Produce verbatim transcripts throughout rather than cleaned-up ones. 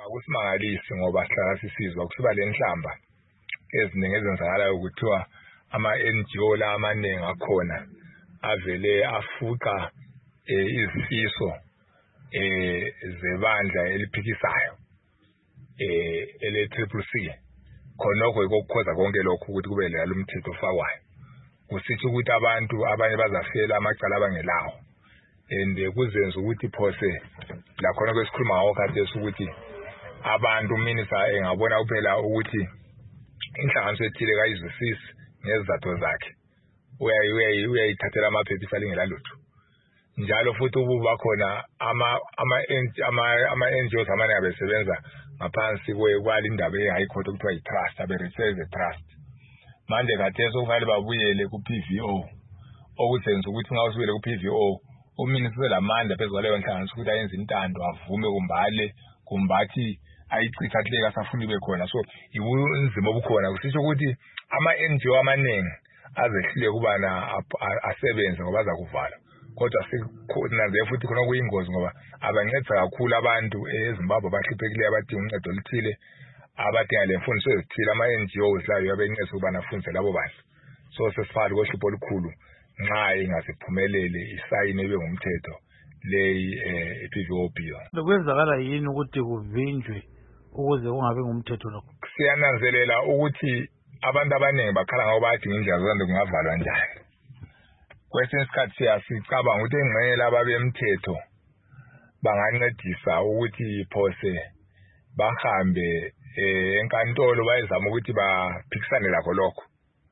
akusimangalisi ngoba sihlala sisizwa kusiba lenhlamba eziningi ezenzakalayo ukuthiwa ama-N G O la amaningi akhona avele afuqa izifiso eh zebandla eliphikisayo eh ele triple C khonokho ikukhoza konke lokho ukuthi kube lalo umthetho ofakwayo kusithi ukuthi abantu abanye bazafela amacala abangelawo and kuzenza ukuthi phose la khona kwesikhuluma ngawo khathesi ukuthi abantu minister engabona kuphela ukuthi inhlanganiso ethile kayizwisisi ngezizathu zakhe uyayi uyayithathela amaphepha isalingela lutho njalo futhi ukuba khona ama ama ama N G Os amanye abesebenza ngaphansi kwali indaba eHigh Court okuthiwa iTrust abereserve the trust manje khathesi okufanele babuyele ku P V O okusenza ukuthi nxa usubele ku P V O uminister lamandla phezulu leyo nhlanganiso ukuthi ayenze intando avume kumbale kumbathi ayichitha kule kasafuni bekhona so ibunzima obukhona kusisho ukuthi ama N G O amaningi azehlile kubana asebenze ngoba za kuvala kodwa sikukhona nje futhi khona kuyingozi ngoba abancedza kakhulu abantu eZimbabwe abahluphekile abadinga uncedo oluthile abadinga lemfundiso ezithile ama N G Os layo yabencedza ukuba nafundise labo bantu so sesifala kohlupho olukhulu nxa ingasiphumelele isayine ebe ngumthetho leyi eh P V O bill lokwenzakala yini ukuthi kuvinjwe ukuze kungabe ngumthetho lokho siyananzelela ukuthi abantu abaningi bakhala ngabo badinga indlela zonke kungavalwa njani kwesinye isikhathi siyasicabanga ukuthi engxenye laba bemthetho bangancedisa ukuthi phose bahambe enkantolo bayezama ukuthi baphikisane lakho lokho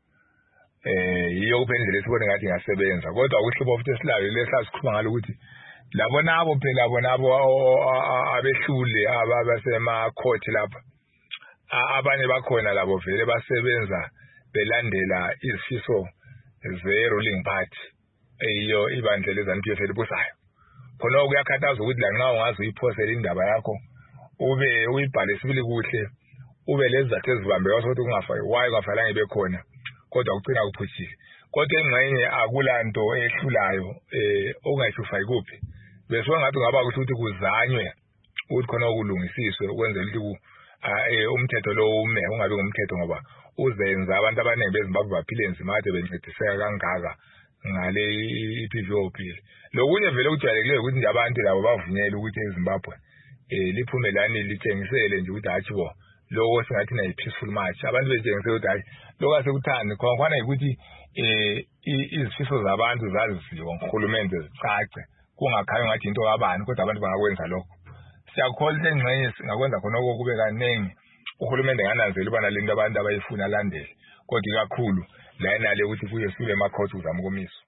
eh yiyo kuphendlela sibone ngathi ngasebenza kodwa ukuhlupho futhi esilayo lesasikhuluma ngalo ukuthi labo nabo phela labo nabo abehlule abasema court lapha abanye bakhona labo vele basebenza belandela izifiso ze ruling party eyiyo ibandla leZANU P F elibusayo khona kuyakhathaza ukuthi la nxa ungazi uyiphosela indaba yakho ube uyibhale sibili kuhle ube lezizathu ezibambeka sokuthi kungafaki why kwafanele ngibe khona kodwa kucina kuphuthile kodwa engxenye akulanto ehlulayo eh ongayifaki kuphi bese ngathi ngaba ukuthi kuzanywe ukuthi khona ukulungisiswe ukwenzela ukuthi eh umthetho lo ume ungabe ngumthetho ngoba uzenza abantu abaningi beZimbabwe baphile enzima kade bencediseka kangaka ngale P V O bill lokunye vele kujwayelekileyo ukuthi nje abantu labo bavunyele ukuthi eZimbabwe eh liphumelani litshengisele nje ukuthi hathi bo lokho singathi na peaceful march abantu betshengise ukuthi hayi lokho asekuthanda khona ukuthi eh izifiso zabantu zaziziwa ngurhulumente zicace kungakhaya ngathi into yabani kodwa abantu bangakwenza lokho siyakholwa engxenye singakwenza khona kube kanengi uhulumende ngananzela ubana lento abantu abayifuna landele kodwa kakhulu la inale ukuthi kuye sibe ema court uzama ukomiso